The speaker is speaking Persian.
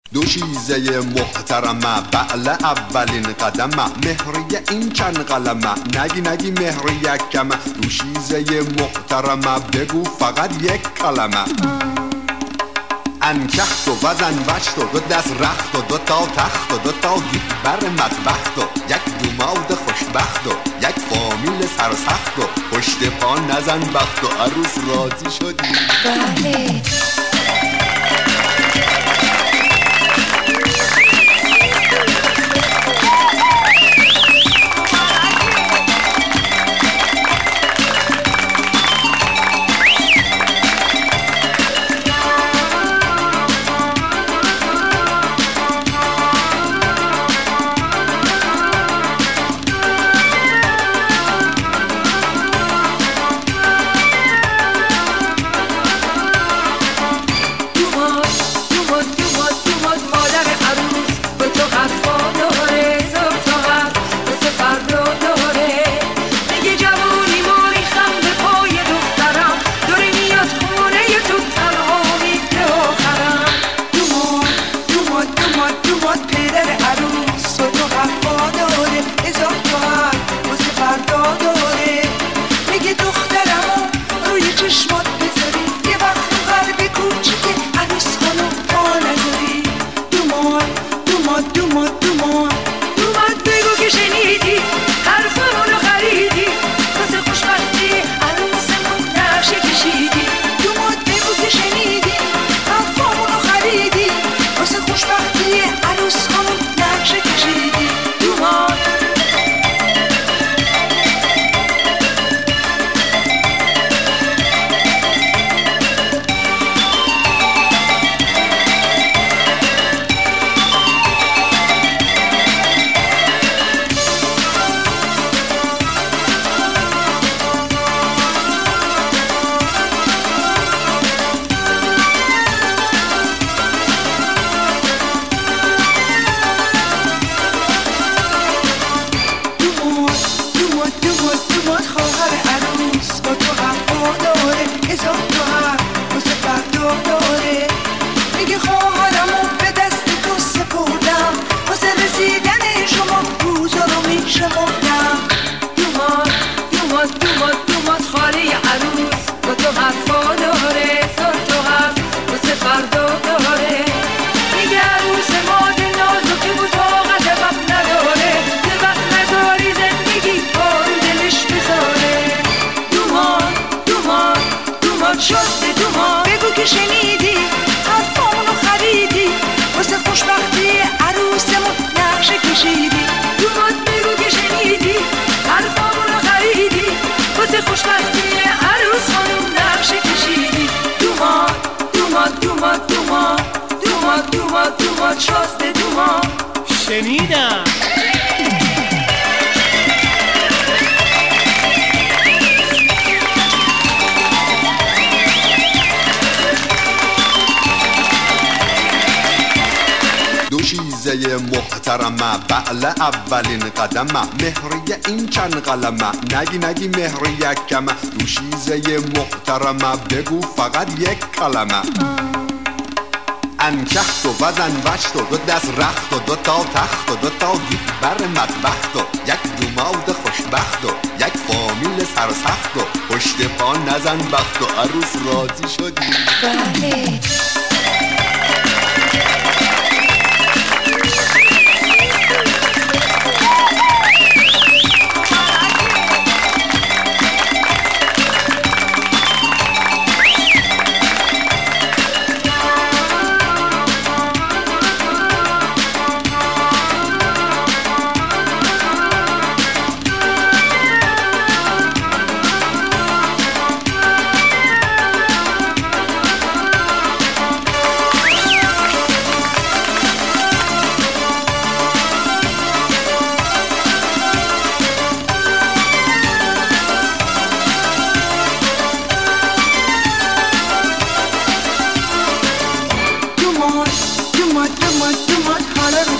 دوشیزه محترمه بعل اولین قدمه مهریه این چند قلمه نگی مهر یکمه دوشیزه محترمه بگو فقط یک کلمه انکخت و وزن وشت و دو دست رخت و دو تا تخت و دو تا گیبر مطبخت و یک دوماد خوشبخت و یک فامیل سرسخت و پشت پا نزن بخت و عروس راضی شدی. بله شنیدم دوشیزه محترمه بعل اولین قدمه مهریه این چند قلمه نگی مهر یکمه دوشیزه محترمه بگو فقط یک کلمه انکخت و وزن وشت و دو دست رخت و دو تا تخت و دو تا گیبر مطبخت و یک دوماد خوشبخت و یک فامیل سرسخت و پشت پا نزن بخت و عروس راضی شدی. بله دوماد حالا رو